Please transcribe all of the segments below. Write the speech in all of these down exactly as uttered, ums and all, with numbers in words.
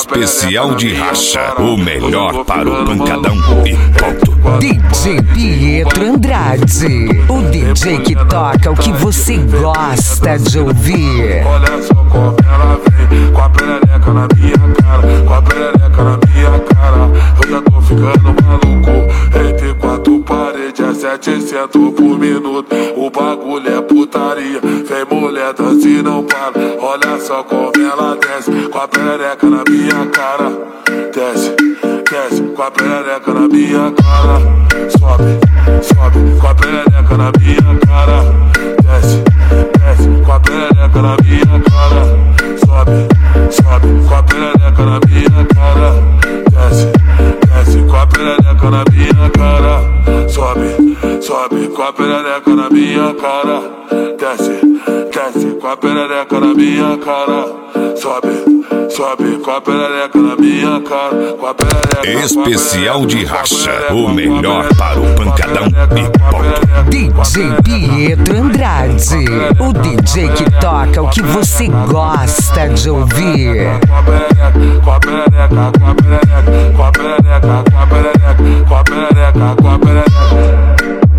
Especial de racha, o melhor para o pancadão e ponto. D J Pietro Andrade, o D J que toca o que você gosta de ouvir. Olha só como ela vem, com a perereca na minha cara, com a perereca na minha cara. Eu já tô ficando maluco, entre quatro paredes é setecentos por minuto. O bagulho é putaria, vem mulher dança e não para. Olha só como ela desce, com a perereca na minha cara. Desce, desce, com a perereca na minha cara. Sobe, sobe, com a perereca na minha cara. Desce, desce, com a perereca na minha cara. Sobe, sobe, com a perereca na minha cara. Desce, desce, com a perereca na minha cara. Sobe, sobe, com a perereca na minha cara. Desce, desce, com a perereca na minha cara. Sobe, sobe, com a perereca na minha cara. Com a perereca, Especial de racha, o melhor para o pancadão e ponto. D J Pietro Andrade, o D J que toca o que você gosta de ouvir. Com a perereca, com a perereca, com a perereca, com a perereca, com a perereca, com a perereca, com a perereca.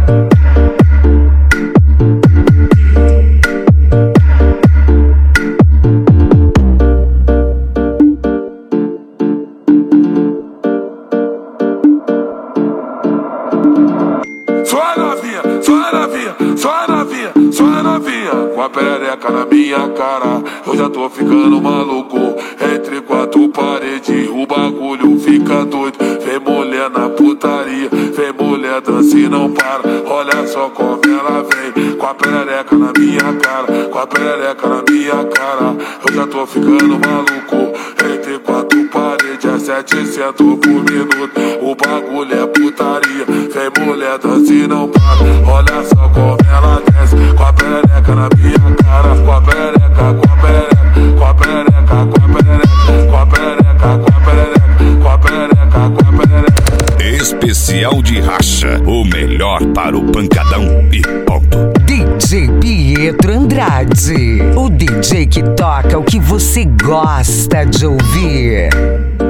Só novinha, só novinha, só novinha, só novinha. Com a perereca na minha cara, eu já tô ficando maluco. Entre quatro paredes, o bagulho fica doido. Vem mulher na putaria, vem mulher dança e não para. Olha só como ela vem, com a perereca na minha cara, com a perereca na minha cara. Eu já tô ficando maluco. Entre quatro paredes é setecentos por minuto. O bagulho é putaria, vem mulher dança e não para. Olha só como ela desce, com a perereca na minha cara. Com a perereca, com a perereca, com a perereca, com a perereca, com a perereca, com a perereca, com a perereca, com a perereca. Especial de racha, o melhor para o pancadão e ponto. D J Pietro Andrade, o D J que toca o que você gosta de ouvir.